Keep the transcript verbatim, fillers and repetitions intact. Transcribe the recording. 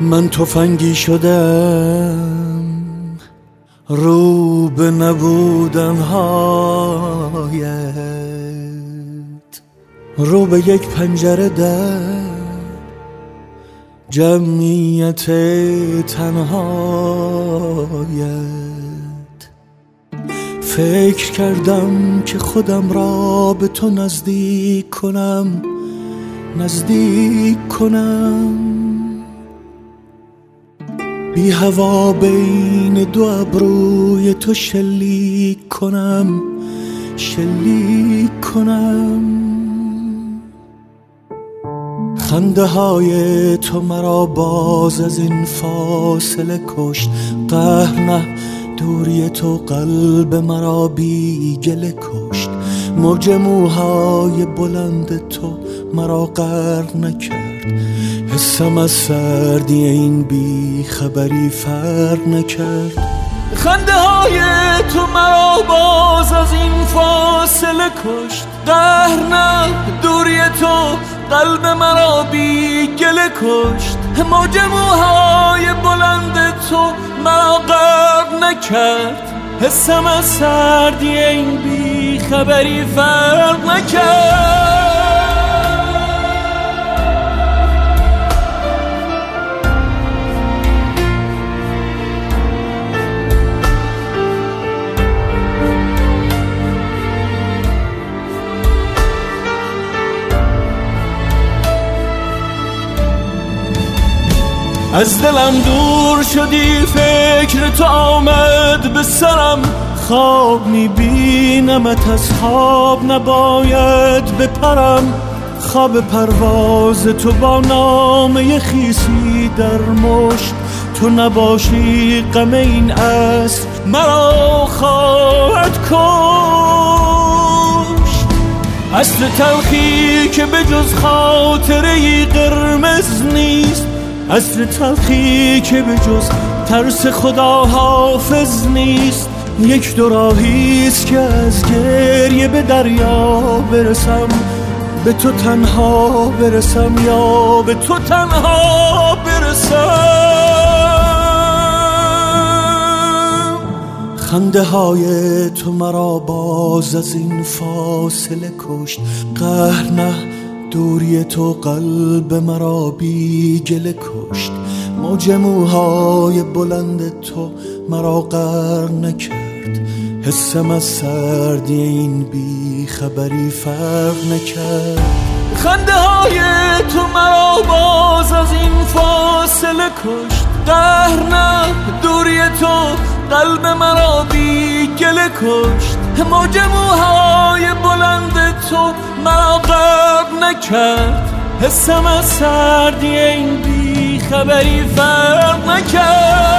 من تفنگی شدم رو به نبودن هایت، رو به یک پنجره در جمعیت تنهایت. فکر کردم که خودم را به تو نزدیک کنم، نزدیک کنم، بی هوا بین دو ابروی تو شلیک کنم، شلیک کنم. خنده های تو مرا باز از این فاصله کشت، قهر نه دوری تو قلب مرا بی گله کشت. موج موهای بلند تو مرا غرق نکرد، حسم از سردی این بی خبری فرق نکرد. خنده های تو مرا باز از این فاصله کشت، قهر نه دوری تو قلب مرا بی گله کشت. موج موهای بلند تو مرا غرق نکرد، حسم از سردی این بی خبری فرق نکرد. از دلم دور شدی، فکر تو آمد به سرم، خواب میبینمت از خواب نباید بپرم. خواب پرواز تو با نامه خیسی در مشت، تو نباشی غم این عصر مرا خواهد کشت. عصر تلخی که به جز خاطره قرمز نیست، عصر تلخی که به جز ترس خدا حافظ نیست. یک دو راهیست که از گریه به دریا برسم، به تو تنها برسم یا به تو تنها برسم. خنده های تو مرا باز از این فاصله کشت، قهر نه دوری تو قلب مرا بی گله کشت. موج موهای بلند تو مرا غرق نکرد، حسم از سردی این بی خبری فرق نکرد. خنده های تو مرا باز از این فاصله کشت، قهر نه دوری تو قلب مرا بی گله کشت. موج موهای بلند تو مرا غرق نکرد، حسم از سردی این بی خبری فرق نکرد.